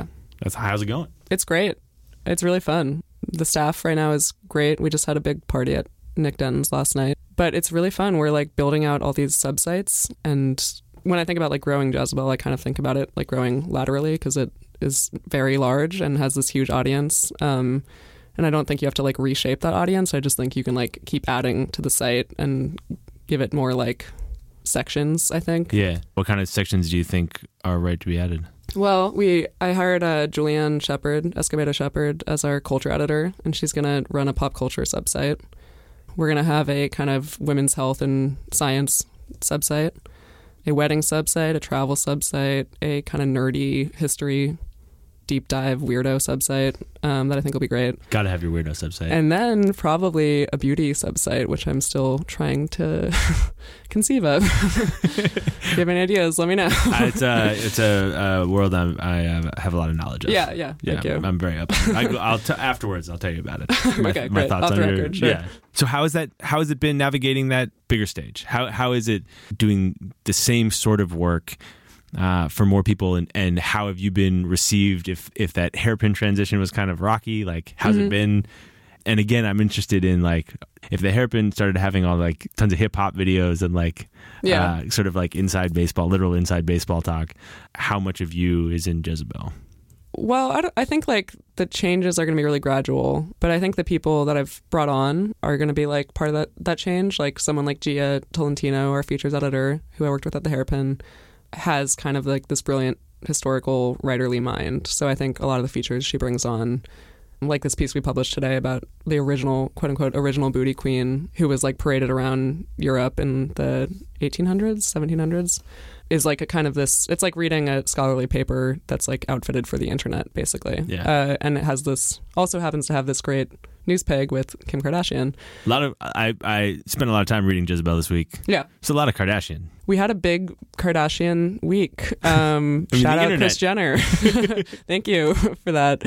Speaker 4: How's it going?
Speaker 3: It's great. It's really fun. The staff right now is great. We just had a big party at Nick Denton's last night. But it's really fun. We're like building out all these subsites. And when I think about like growing Jezebel, I kind of think about it like growing laterally because it is very large and has this huge audience. And I don't think you have to like reshape that audience. I just think you can like keep adding to the site and give it more like sections, I think.
Speaker 4: Yeah. What kind of sections do you think are right to be added?
Speaker 3: Well, I hired Julianne Escobedo Shepherd, as our culture editor, and she's going to run a pop culture subsite. We're going to have a kind of women's health and science subsite, a wedding subsite, a travel subsite, a kind of nerdy history deep dive weirdo subsite that I think will be great.
Speaker 4: Gotta have your weirdo subsite.
Speaker 3: And then probably a beauty subsite, which I'm still trying to conceive of. If you have any ideas, let me know.
Speaker 4: It's a world I have a lot of knowledge of.
Speaker 3: Yeah. Thank you.
Speaker 4: I'm very up. Afterwards, I'll tell you about it.
Speaker 3: Okay, great.
Speaker 4: Thoughts
Speaker 3: Off
Speaker 4: on
Speaker 3: the
Speaker 4: your
Speaker 3: record, sure.
Speaker 4: Yeah. So how has it been navigating that bigger stage? How is it doing the same sort of work for more people, and how have you been received if that hairpin transition was kind of rocky? Like, how's it been? And again, I'm interested in like if the hairpin started having all like tons of hip hop videos and like sort of like literal inside baseball talk, how much of you is in Jezebel?
Speaker 3: Well, I think like the changes are going to be really gradual, but I think the people that I've brought on are going to be like part of that change. Like someone like Gia Tolentino, our features editor, who I worked with at the Hairpin, has kind of like this brilliant historical writerly mind. So I think a lot of the features she brings on, like this piece we published today about the original, quote unquote, original booty queen who was like paraded around Europe in the 1800s, 1700s, is like a kind of this, it's like reading a scholarly paper that's like outfitted for the internet, basically.
Speaker 4: Yeah.
Speaker 3: And it has this, also happens to have this great news peg with Kim Kardashian.
Speaker 4: I spent a lot of time reading Jezebel this week.
Speaker 3: Yeah.
Speaker 4: It's a lot of Kardashian.
Speaker 3: We had a big Kardashian week. Shout out Kris Jenner. Thank you for that.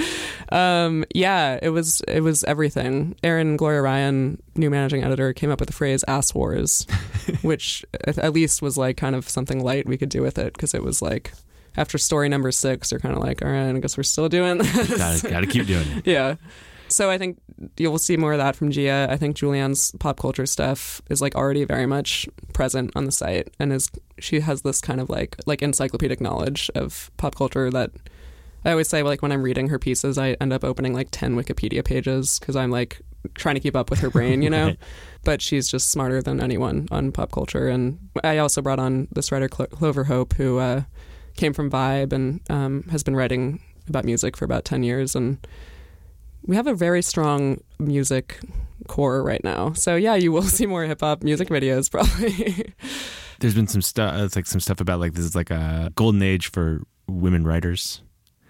Speaker 3: Yeah, it was everything. Erin Gloria Ryan, new managing editor, came up with the phrase "ass wars," which at least was like kind of something light we could do with it, because it was like after story number 6, you're kind of like, all right, I guess we're still doing this.
Speaker 4: Gotta keep doing it.
Speaker 3: Yeah. So I think you'll see more of that from Gia. I think Julianne's pop culture stuff is like already very much present on the site, and she has this kind of like encyclopedic knowledge of pop culture that I always say, like when I'm reading her pieces, I end up opening like 10 Wikipedia pages because I'm like trying to keep up with her brain, you know? Right. But she's just smarter than anyone on pop culture. And I also brought on this writer, Clover Hope, who came from Vibe and has been writing about music for about 10 years. And we have a very strong music core right now. So yeah, you will see more hip hop music videos probably.
Speaker 4: There's been some stuff. It's like some stuff about like this is like a golden age for women writers.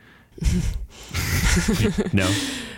Speaker 4: No.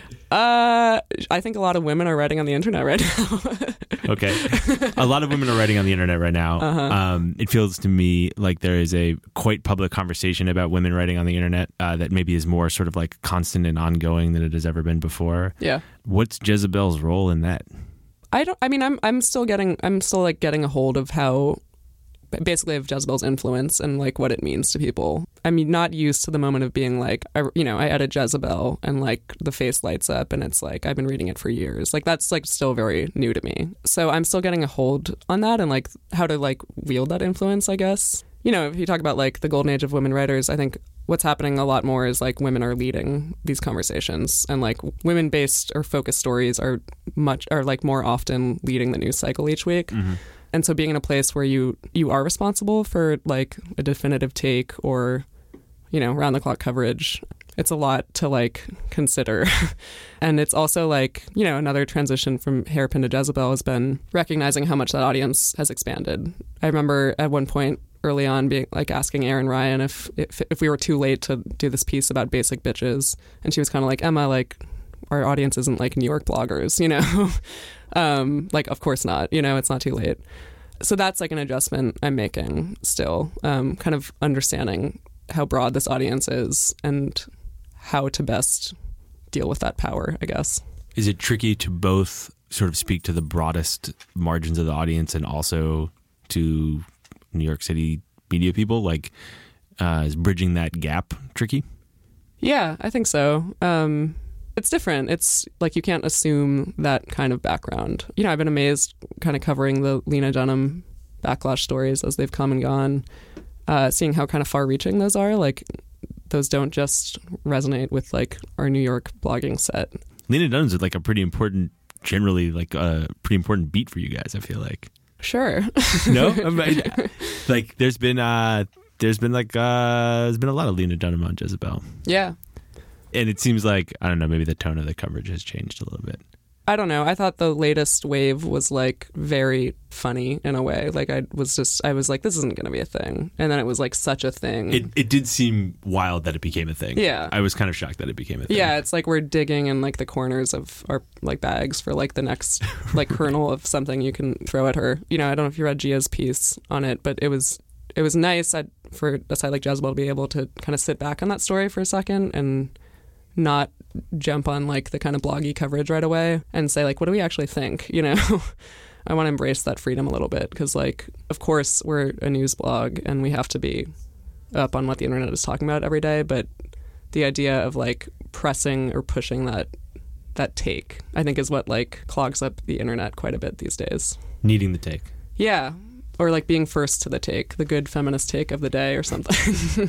Speaker 3: I think a lot of women are writing on the internet right now.
Speaker 4: Okay. A lot of women are writing on the internet right now.
Speaker 3: Uh-huh.
Speaker 4: It feels to me like there is a quite public conversation about women writing on the internet that maybe is more sort of like constant and ongoing than it has ever been before.
Speaker 3: Yeah.
Speaker 4: What's Jezebel's role in that?
Speaker 3: I'm still getting a hold of how, basically, of Jezebel's influence and like what it means to people. I mean, not used to the moment of being like, I edit Jezebel and like the face lights up and it's like I've been reading it for years. Like that's like still very new to me. So I'm still getting a hold on that and like how to like wield that influence, I guess. You know, if you talk about like the golden age of women writers, I think what's happening a lot more is like women are leading these conversations, and like women-based or focused stories are like more often leading the news cycle each week. Mm-hmm. And so being in a place where you are responsible for like a definitive take or, you know, round the clock coverage, it's a lot to like consider. And it's also like, you know, another transition from Hairpin to Jezebel has been recognizing how much that audience has expanded. I remember at one point early on being like asking Erin Ryan if we were too late to do this piece about basic bitches. And she was kind of like, Emma, like our audience isn't like New York bloggers, you know? Like, of course not, you know, it's not too late. So that's like an adjustment I'm making still, kind of understanding how broad this audience is and how to best deal with that power, I guess.
Speaker 4: Is it tricky to both sort of speak to the broadest margins of the audience and also to New York City media people? Like, is bridging that gap tricky?
Speaker 3: Yeah, I think so. It's different. It's like you can't assume that kind of background. You know, I've been amazed kind of covering the Lena Dunham backlash stories as they've come and gone, seeing how kind of far-reaching those are. Like, those don't just resonate with like our New York blogging set.
Speaker 4: Lena Dunham's like a pretty important, generally like a pretty important beat for you guys, I feel like.
Speaker 3: Sure.
Speaker 4: No? Like there's been a lot of Lena Dunham on Jezebel.
Speaker 3: Yeah.
Speaker 4: And it seems like, I don't know, maybe the tone of the coverage has changed a little bit.
Speaker 3: I don't know. I thought the latest wave was like very funny in a way. Like I was like, this isn't going to be a thing. And then it was like such a thing.
Speaker 4: It did seem wild that it became a thing.
Speaker 3: Yeah.
Speaker 4: I was kind of shocked that it became a thing.
Speaker 3: Yeah, it's like we're digging in like the corners of our like bags for like the next like kernel of something you can throw at her. You know, I don't know if you read Gia's piece on it, but it was nice for a site like Jezebel to be able to kind of sit back on that story for a second and not jump on like the kind of bloggy coverage right away and say like, what do we actually think? You know, I want to embrace that freedom a little bit because like, of course we're a news blog and we have to be up on what the internet is talking about every day. But the idea of like pressing or pushing that take, I think is what like clogs up the internet quite a bit these days.
Speaker 4: Needing the take.
Speaker 3: Yeah. Or like being first to the take, the good feminist take of the day or something.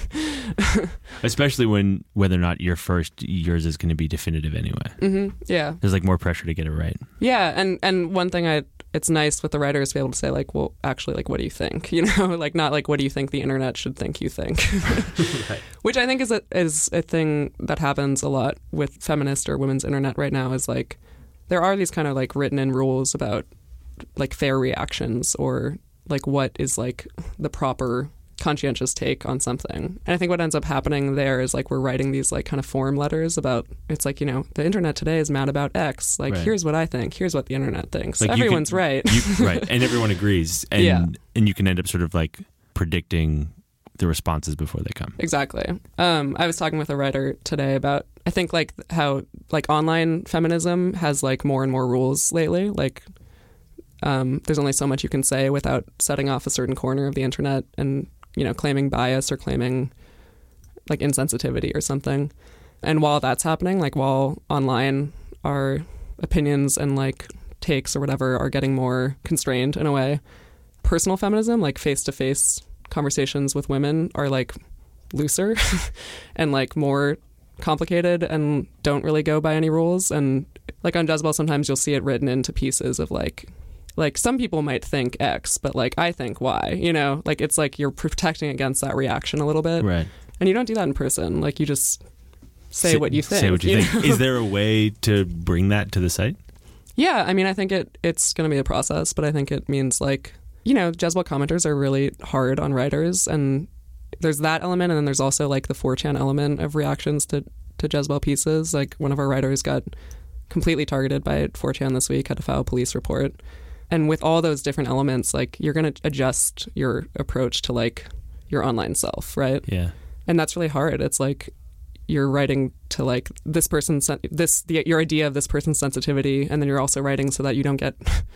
Speaker 4: Especially whether or not you're first, yours is going to be definitive anyway.
Speaker 3: Mm-hmm. Yeah.
Speaker 4: There's like more pressure to get it right.
Speaker 3: Yeah. And one thing it's nice with the writers to be able to say like, well, actually, like, what do you think? You know, like not like, what do you think the internet should think you think?
Speaker 4: Right.
Speaker 3: Which I think is a thing that happens a lot with feminist or women's internet right now is like, there are these kind of like written in rules about like fair reactions or like what is like the proper conscientious take on something. And I think what ends up happening there is like we're writing these like kind of form letters about, it's like, you know, the internet today is mad about X. Like,
Speaker 4: right.
Speaker 3: Here's what I think. Here's what the internet thinks.
Speaker 4: Like
Speaker 3: everyone's right.
Speaker 4: Right. And everyone agrees. And,
Speaker 3: yeah.
Speaker 4: And you can end up sort of like predicting the responses before they come.
Speaker 3: Exactly. I was talking with a writer today about, I think like how like online feminism has like more and more rules lately. Like there's only so much you can say without setting off a certain corner of the internet and, you know, claiming bias or claiming like insensitivity or something. And while that's happening, like while online our opinions and like takes or whatever are getting more constrained in a way, personal feminism, like face-to-face conversations with women are like looser and like more complicated and don't really go by any rules. And like on Jezebel, sometimes you'll see it written into pieces of like some people might think X, but like I think Y, you know, like it's like you're protecting against that reaction a little bit.
Speaker 4: Right.
Speaker 3: And you don't do that in person. Like you just say what you think.
Speaker 4: Say what you think.
Speaker 3: Know?
Speaker 4: Is there a way to bring that to the site?
Speaker 3: Yeah. I mean, I think it's going to be a process, but I think it means like, you know, Jezebel commenters are really hard on writers, and there's that element. And then there's also like the 4chan element of reactions to Jezebel pieces. Like one of our writers got completely targeted by 4chan this week, had to file a police report. And with all those different elements, like you're going to adjust your approach to like your online self, right?
Speaker 4: Yeah.
Speaker 3: And that's really hard. It's like you're writing to like this person's your idea of this person's sensitivity, and then you're also writing so that you don't get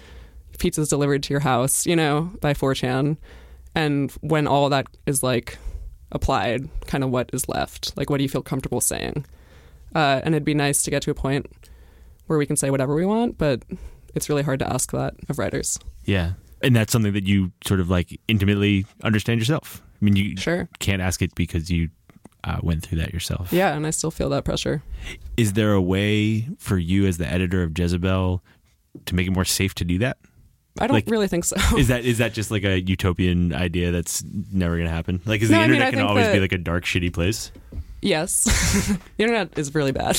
Speaker 3: pizzas delivered to your house, you know, by 4chan. And when all that is like applied, kind of what is left? Like, what do you feel comfortable saying? And it'd be nice to get to a point where we can say whatever we want, but it's really hard to ask that of writers.
Speaker 4: Yeah. And that's something that you sort of like intimately understand yourself. I mean, you
Speaker 3: Sure.
Speaker 4: can't ask it because you went through that yourself.
Speaker 3: Yeah, and I still feel that pressure.
Speaker 4: Is there a way for you as the editor of Jezebel to make it more safe to do that?
Speaker 3: I don't
Speaker 4: Like,
Speaker 3: really think so.
Speaker 4: Is that just like a utopian idea that's never going to happen? Like, is
Speaker 3: No,
Speaker 4: the
Speaker 3: I mean,
Speaker 4: internet
Speaker 3: I
Speaker 4: going to
Speaker 3: think
Speaker 4: always
Speaker 3: that-
Speaker 4: be like a dark, shitty place?
Speaker 3: Yes. The internet is really bad.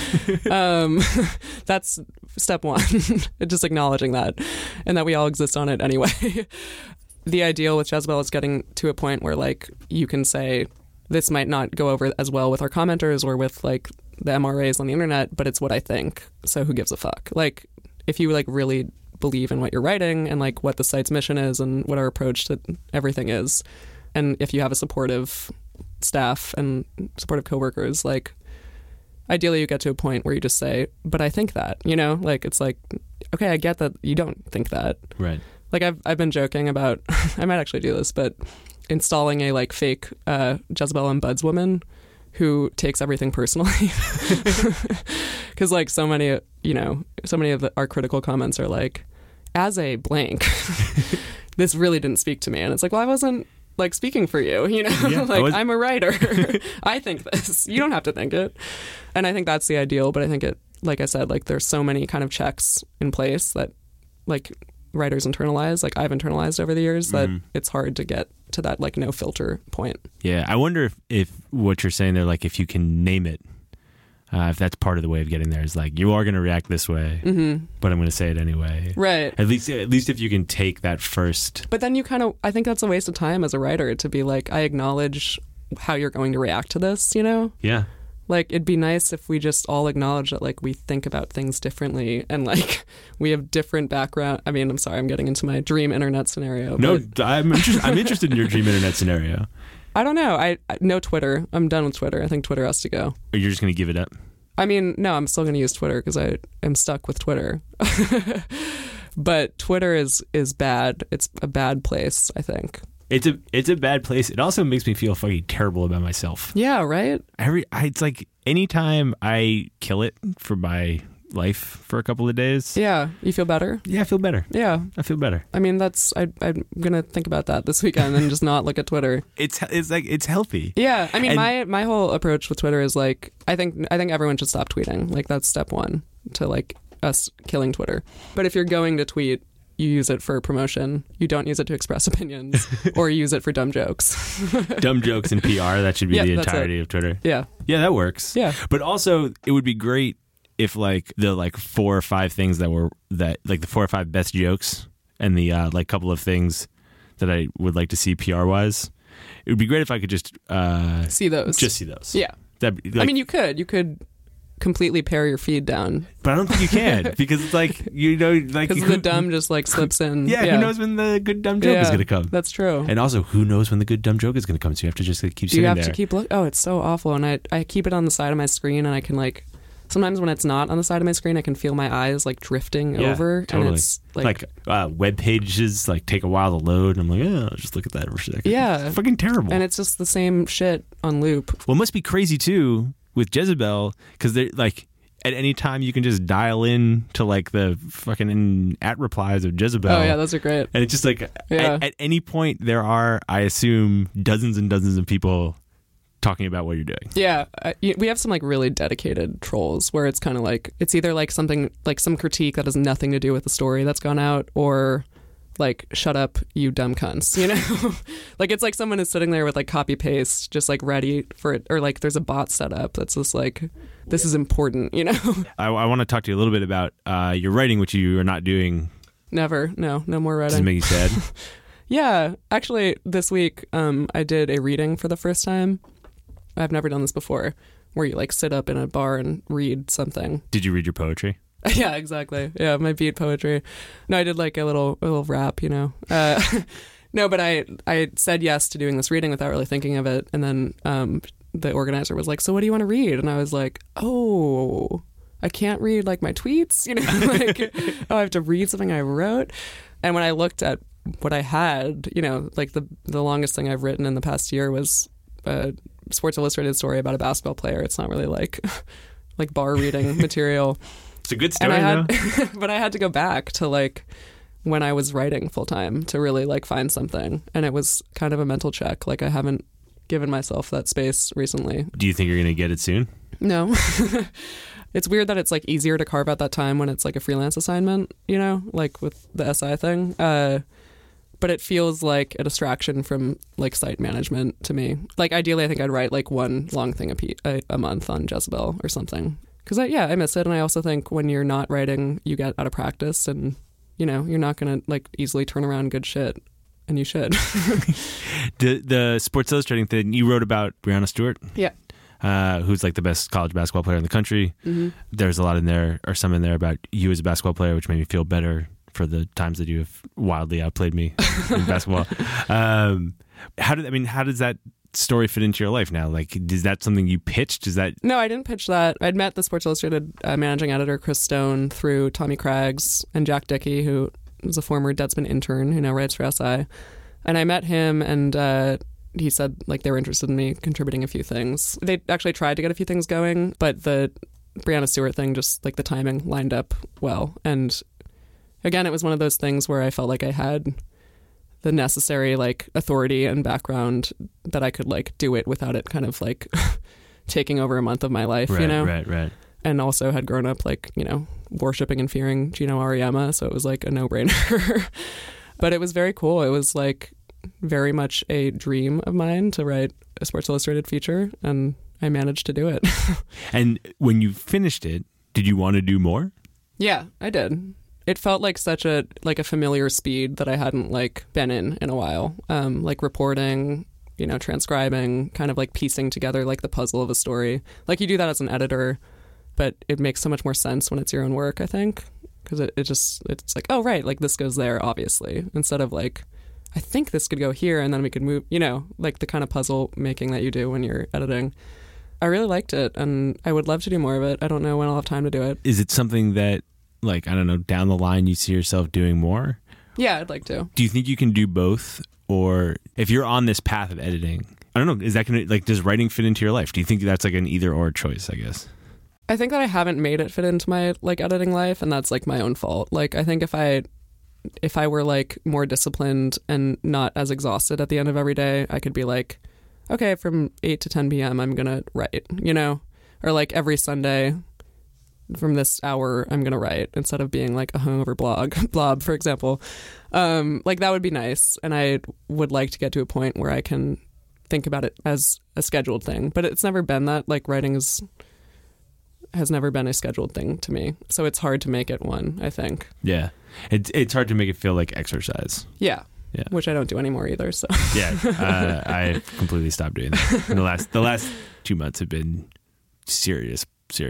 Speaker 3: That's step one. Just acknowledging that, and that we all exist on it anyway. The ideal with Jezebel is getting to a point where like you can say, this might not go over as well with our commenters or with like the MRAs on the internet, but it's what I think. So who gives a fuck? Like if you like really believe in what you're writing and like what the site's mission is and what our approach to everything is, and if you have a supportive staff and supportive coworkers, like ideally you get to a point where you just say, but I think that, you know, like it's like, okay, I get that you don't think that.
Speaker 4: Right.
Speaker 3: Like I've been joking about, I might actually do this, but installing a like fake Jezebel and Buds woman who takes everything personally. Because like so many of our critical comments are like, as a blank, this really didn't speak to me. And it's like, well, I wasn't like speaking for you, you know,
Speaker 4: Yeah,
Speaker 3: like I'm a writer. I think this, you don't have to think it. And I think that's the ideal. But I think it, like I said, like there's so many kind of checks in place that like writers internalize, like I've internalized over the years, that it's hard to get to that like no filter point.
Speaker 4: Yeah, I wonder if what you're saying there, like if you can name it, if that's part of the way of getting there, is like you are going to react this way, but I'm going to say it anyway.
Speaker 3: Right.
Speaker 4: At least if you can take that first.
Speaker 3: But then you kind of, I think that's a waste of time as a writer to be like, I acknowledge how you're going to react to this, you know?
Speaker 4: Yeah.
Speaker 3: Like, it'd be nice if we just all acknowledge that, like, we think about things differently and, like, we have different background. I mean, I'm sorry, I'm getting into my dream internet scenario.
Speaker 4: No,
Speaker 3: but
Speaker 4: I'm interested in your dream internet scenario.
Speaker 3: I don't know. I no Twitter. I'm done with Twitter. I think Twitter has to go.
Speaker 4: Or you're just going to give it up?
Speaker 3: I mean, no, I'm still going to use Twitter because I am stuck with Twitter. But Twitter is bad. It's a bad place, I think.
Speaker 4: It's a bad place. It also makes me feel fucking terrible about myself.
Speaker 3: Yeah, right?
Speaker 4: It's like anytime I kill it for my life for a couple of days.
Speaker 3: Yeah. You feel better?
Speaker 4: Yeah, I feel better.
Speaker 3: Yeah.
Speaker 4: I feel better.
Speaker 3: I mean, I'm going to think about that this weekend and just not look at Twitter.
Speaker 4: It's like, it's healthy.
Speaker 3: Yeah. I mean, my whole approach with Twitter is like, I think everyone should stop tweeting. Like, that's step one to like us killing Twitter. But if you're going to tweet, you use it for promotion. You don't use it to express opinions, or you use it for dumb jokes.
Speaker 4: Dumb jokes and PR, that should be the entirety of Twitter.
Speaker 3: Yeah.
Speaker 4: Yeah, that works.
Speaker 3: Yeah.
Speaker 4: But also, it would be great if like the like 4 or 5 things the 4 or 5 best jokes and the like couple of things that I would like to see PR wise, it would be great if I could just
Speaker 3: see those.
Speaker 4: Just see those.
Speaker 3: Yeah. I mean, you could completely pare your feed down,
Speaker 4: but I don't think you can because it's like, you know, like
Speaker 3: because the dumb just like slips in.
Speaker 4: Yeah, who knows when the good dumb joke is going to come?
Speaker 3: That's true.
Speaker 4: And also, who knows when the good dumb joke is going to come? So you have to just keep sitting there.
Speaker 3: You have to keep looking. Oh, it's so awful. And I keep it on the side of my screen, and I can like sometimes when it's not on the side of my screen, I can feel my eyes like drifting over.
Speaker 4: Totally.
Speaker 3: And it's like
Speaker 4: web pages like take a while to load, and I'm like, I'll just look at that for a second.
Speaker 3: Yeah,
Speaker 4: it's fucking terrible.
Speaker 3: And it's just the same shit on loop.
Speaker 4: Well, it must be crazy too with Jezebel because they're like, at any time you can just dial in to like the fucking at replies of Jezebel.
Speaker 3: Oh yeah, those are great.
Speaker 4: And it's just like at any point there are, I assume, dozens and dozens of people talking about what you're doing.
Speaker 3: Yeah, we have some like really dedicated trolls where it's kind of like it's either like something like some critique that has nothing to do with the story that's gone out, or like shut up you dumb cunts, you know. Like it's like someone is sitting there with like copy paste just like ready for it, or like there's a bot set up that's just like, this is important, you know.
Speaker 4: I want to talk to you a little bit about your writing, which you are not doing.
Speaker 3: No more writing.
Speaker 4: Does it make you sad?
Speaker 3: Yeah, actually this week I did a reading for the first time. I've never done this before, where you like sit up in a bar and read something.
Speaker 4: Did you read your poetry?
Speaker 3: Yeah, exactly. Yeah, my beat poetry. No, I did like a little rap, you know. No, but I said yes to doing this reading without really thinking of it, and then the organizer was like, "So what do you want to read?" And I was like, "Oh, I can't read like my tweets, you know, like I have to read something I wrote." And when I looked at what I had, you know, like the longest thing I've written in the past year was a Sports Illustrated story about a basketball player. It's not really like bar reading material.
Speaker 4: It's a good story,
Speaker 3: but I had to go back to like when I was writing full time to really like find something, and it was kind of a mental check. Like I haven't given myself that space recently.
Speaker 4: Do you think you're going to get it soon?
Speaker 3: No. It's weird that it's like easier to carve out that time when it's like a freelance assignment, you know, like with the SI thing. But it feels like a distraction from like site management to me. Like ideally, I think I'd write like one long thing a month on Jezebel or something. Because I miss it, and I also think when you're not writing, you get out of practice, and you know you're not gonna like easily turn around good shit, and you should.
Speaker 4: The Sports Illustrated thing you wrote about Breanna Stewart, who's like the best college basketball player in the country. Mm-hmm. There's a lot in there, or some in there about you as a basketball player, which made me feel better for the times that you have wildly outplayed me in basketball. How does that story fit into your life now? Like, is that something you pitched? No,
Speaker 3: I didn't pitch that. I'd met the Sports Illustrated managing editor Chris Stone through Tommy Craggs and Jack Dickey, who was a former Deadspin intern who now writes for SI. And I met him, and he said like they were interested in me contributing a few things. They actually tried to get a few things going, but the Brianna Stewart thing, just like the timing lined up well. And again, it was one of those things where I felt like I had the necessary like authority and background that I could like do it without it kind of like taking over a month of my life, you know?
Speaker 4: Right.
Speaker 3: And also had grown up like, you know, worshiping and fearing Gino Auriemma. So it was like a no-brainer. But it was very cool. It was like very much a dream of mine to write a Sports Illustrated feature, and I managed to do it.
Speaker 4: And when you finished it, did you want to do more?
Speaker 3: Yeah, I did. It felt like such a familiar speed that I hadn't like been in a while. Like reporting, you know, transcribing, kind of like piecing together like the puzzle of a story. Like you do that as an editor, but it makes so much more sense when it's your own work, I think, because it's like, oh, right, like this goes there, obviously, instead of like, I think this could go here and then we could move, you know, like the kind of puzzle making that you do when you're editing. I really liked it, and I would love to do more of it. I don't know when I'll have time to do it.
Speaker 4: Is it something that, like, I don't know, down the line you see yourself doing more?
Speaker 3: Yeah, I'd like to.
Speaker 4: Do you think you can do both? Or if you're on this path of editing, I don't know, is that going to, like, does writing fit into your life? Do you think that's like an either or choice, I guess?
Speaker 3: I think that I haven't made it fit into my like editing life, and that's like my own fault. Like I think if I were like more disciplined and not as exhausted at the end of every day, I could be like, okay, from 8 to 10 p.m. I'm going to write, you know, or like every Sunday from this hour I'm going to write, instead of being like a hungover blob, for example. Like that would be nice. And I would like to get to a point where I can think about it as a scheduled thing, but it's never been that. Like writing has never been a scheduled thing to me. So it's hard to make it one, I think.
Speaker 4: Yeah. It's hard to make it feel like exercise.
Speaker 3: Yeah.
Speaker 4: Yeah.
Speaker 3: Which I don't do anymore either. So
Speaker 4: Yeah. I completely stopped doing that. And the last 2 months have been serious.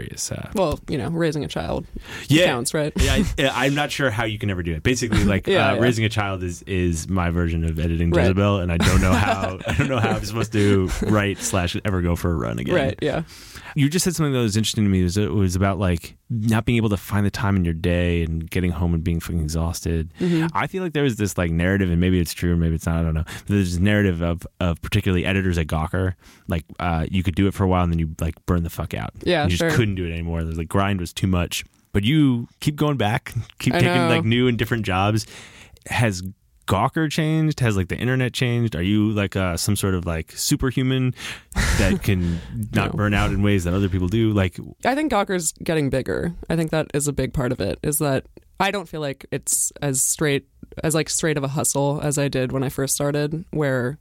Speaker 3: Well, you know, raising a child counts, right?
Speaker 4: Yeah, I'm not sure how you can ever do it. Basically, like raising a child is my version of editing
Speaker 3: Right.
Speaker 4: Jezebel, and I don't know how I'm supposed to write / ever go for a run again.
Speaker 3: Right, yeah.
Speaker 4: You just said something that was interesting to me. It was about like not being able to find the time in your day and getting home and being fucking exhausted.
Speaker 3: Mm-hmm.
Speaker 4: I feel like there was this like narrative, and maybe it's true, maybe it's not, I don't know. There's this narrative of particularly editors at Gawker, like you could do it for a while and then you like burn the fuck out.
Speaker 3: Yeah,
Speaker 4: you just
Speaker 3: sure.
Speaker 4: couldn't do it anymore. The grind was too much. But you keep going back, keep taking like new and different jobs. Has Gawker changed? Has like the internet changed? Are you like some sort of like superhuman that can not burn out in ways that other people do? Like,
Speaker 3: I think Gawker's getting bigger. I think that is a big part of it, is that I don't feel like it's as straight of a hustle as I did when I first started, where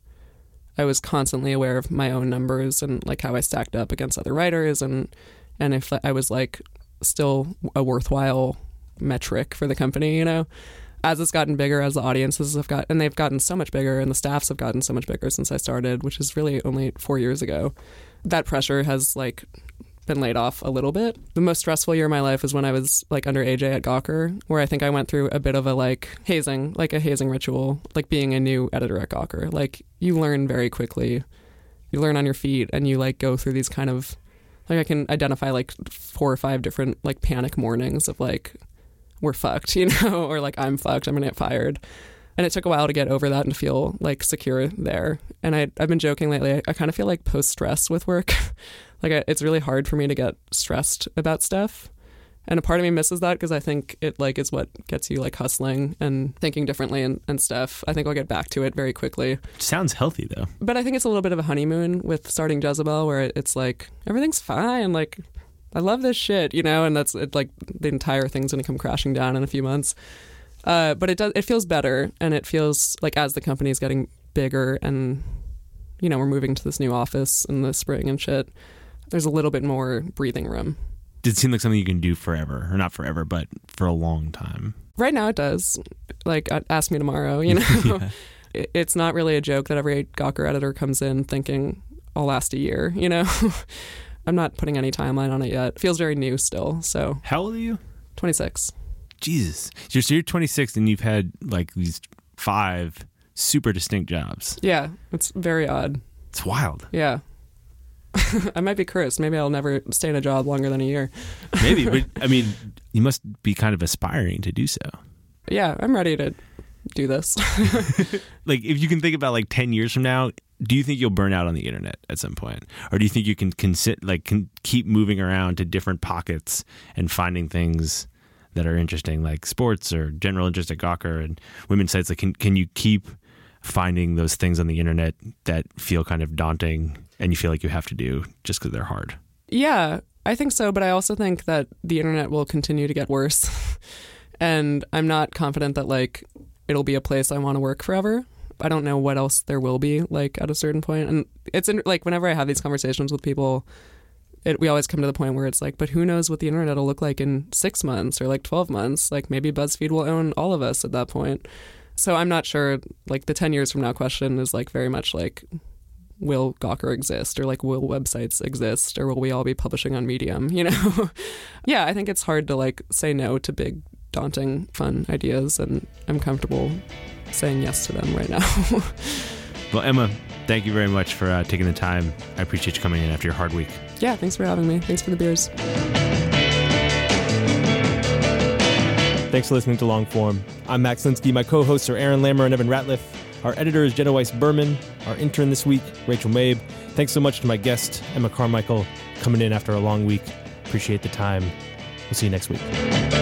Speaker 3: I was constantly aware of my own numbers and like how I stacked up against other writers, and if I was like still a worthwhile metric for the company, you know. As it's gotten bigger, as the audiences have got, and they've gotten so much bigger, and the staffs have gotten so much bigger since I started, which is really only 4 years ago, that pressure has like been laid off a little bit. The most stressful year of my life was when I was like under AJ at Gawker, where I think I went through a bit of a like a hazing ritual, like being a new editor at Gawker. Like you learn very quickly, you learn on your feet, and you like go through these kind of, like I can identify like 4 or 5 different like panic mornings of like, we're fucked, you know, or like I'm fucked, I'm gonna get fired. And it took a while to get over that and to feel like secure there. And I've been joking lately, I kind of feel like post-stress with work. Like it's really hard for me to get stressed about stuff. And a part of me misses that because I think it like is what gets you like hustling and thinking differently and stuff. I think I'll get back to it very quickly.
Speaker 4: sounds healthy though.
Speaker 3: But I think it's a little bit of a honeymoon with starting Jezebel, where it's like everything's fine, like I love this shit, you know, and that's it, like the entire thing's going to come crashing down in a few months. But it feels better, and it feels like as the company is getting bigger and, you know, we're moving to this new office in the spring and shit, there's a little bit more breathing room.
Speaker 4: Does it seem like something you can do forever, or not forever, but for a long time?
Speaker 3: Right now it does. Like, ask me tomorrow, you know.
Speaker 4: Yeah.
Speaker 3: It's not really a joke that every Gawker editor comes in thinking I'll last a year, you know. I'm not putting any timeline on it yet. It feels very new still. So
Speaker 4: How old are you?
Speaker 3: 26.
Speaker 4: Jesus. So you're 26 and you've had like these 5 super distinct jobs.
Speaker 3: Yeah, it's very odd.
Speaker 4: It's wild.
Speaker 3: Yeah. I might be cursed. Maybe I'll never stay in a job longer than a year.
Speaker 4: Maybe, but I mean, you must be kind of aspiring to do so.
Speaker 3: Yeah, I'm ready to do this.
Speaker 4: Like, if you can think about like 10 years from now, do you think you'll burn out on the internet at some point? Or do you think you can keep moving around to different pockets and finding things that are interesting, like sports or general interest at Gawker and women's sites? Like, can you keep finding those things on the internet that feel kind of daunting and you feel like you have to do just because they're hard?
Speaker 3: Yeah, I think so. But I also think that the internet will continue to get worse. And I'm not confident that like it'll be a place I want to work forever. I don't know what else there will be like at a certain point. And it's like whenever I have these conversations with people, we always come to the point where it's like, but who knows what the internet will look like in 6 months or like 12 months? Like maybe BuzzFeed will own all of us at that point. So I'm not sure. Like the 10 years from now question is like very much like, will Gawker exist, or like will websites exist, or will we all be publishing on Medium? You know? Yeah, I think it's hard to like say no to big, daunting, fun ideas, and I'm comfortable saying yes to them right now.
Speaker 4: Well, Emma, thank you very much for taking the time. I appreciate you coming in after your hard week.
Speaker 3: Yeah, thanks for having me. Thanks for the beers.
Speaker 1: Thanks for listening to Longform. I'm Max Linsky. My co-hosts are Aaron Lammer and Evan Ratliff. Our editor is Jenna Weiss-Berman. Our intern this week, Rachel Mabe. Thanks so much to my guest, Emma Carmichael, coming in after a long week. Appreciate the time. We'll see you next week.